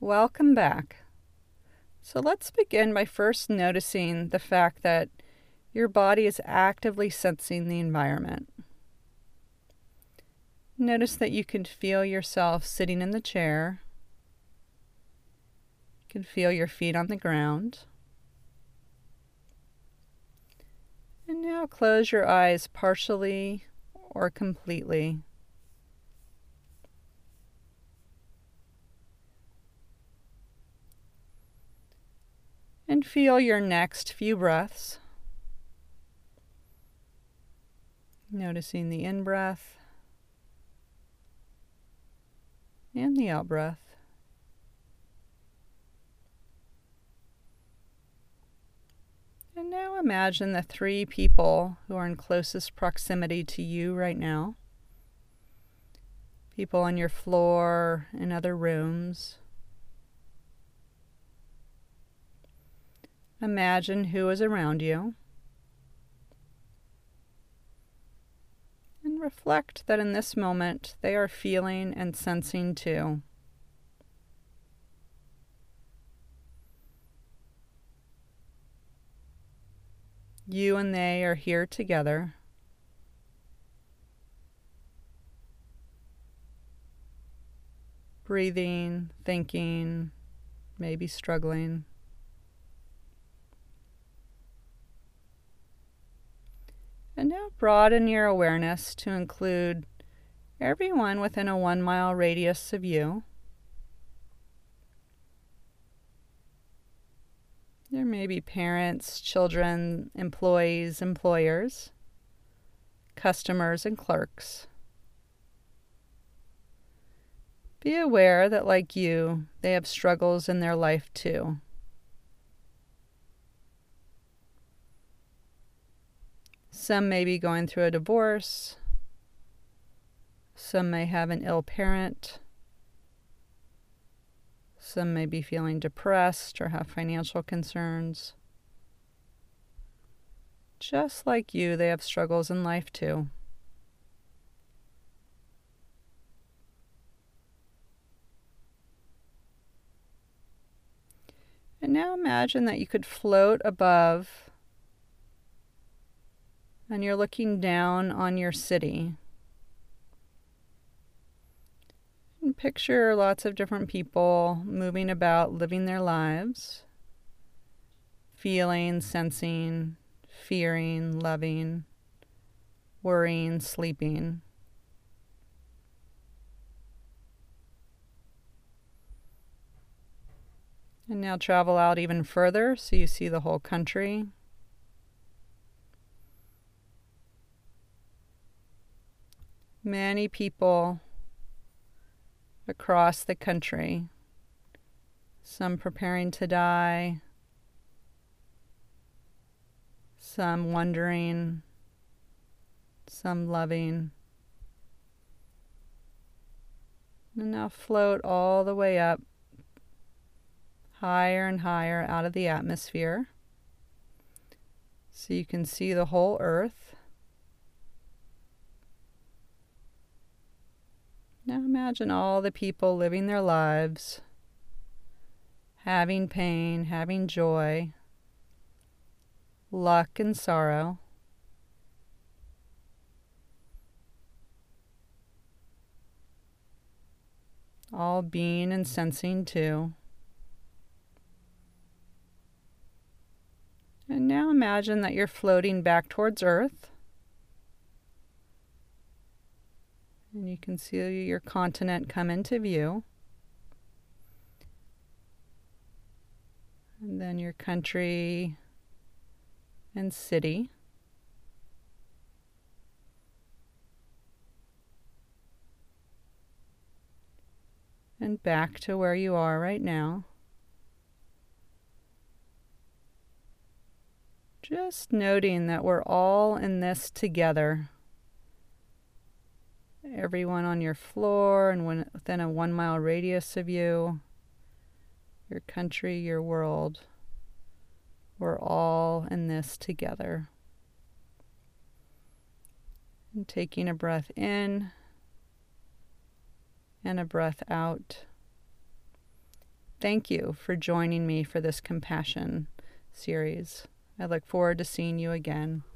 Welcome back. So let's begin by first noticing the fact that your body is actively sensing the environment. Notice that you can feel yourself sitting in the chair. You can feel your feet on the ground. And now close your eyes partially or completely. And feel your next few breaths. Noticing the in-breath and the out-breath. And now imagine the 3 people who are in closest proximity to you right now. People on your floor, in other rooms. Imagine who is around you. And reflect that in this moment they are feeling and sensing too. You and they are here together. Breathing, thinking, maybe struggling. And now broaden your awareness to include everyone within a 1-mile radius of you. There may be parents, children, employees, employers, customers, and clerks. Be aware that, like you, they have struggles in their life too. Some may be going through a divorce. Some may have an ill parent. Some may be feeling depressed or have financial concerns. Just like you, they have struggles in life too. And now imagine that you could float above and you're looking down on your city. And picture lots of different people moving about, living their lives, feeling, sensing, fearing, loving, worrying, sleeping. And now travel out even further so you see the whole country. Many people across the country, some preparing to die, some wondering, some loving. And now float all the way up, higher and higher out of the atmosphere, so you can see the whole earth. Now imagine all the people living their lives, having pain, having joy, luck and sorrow. All being and sensing too. And now imagine that you're floating back towards Earth. And you can see your continent come into view. And then your country and city. And back to where you are right now. Just noting that we're all in this together. Everyone on your floor and within a 1-mile radius of you, your country, your world, we're all in this together. And taking a breath in and a breath out. thank you for joining me for this compassion series. I look forward to seeing you again.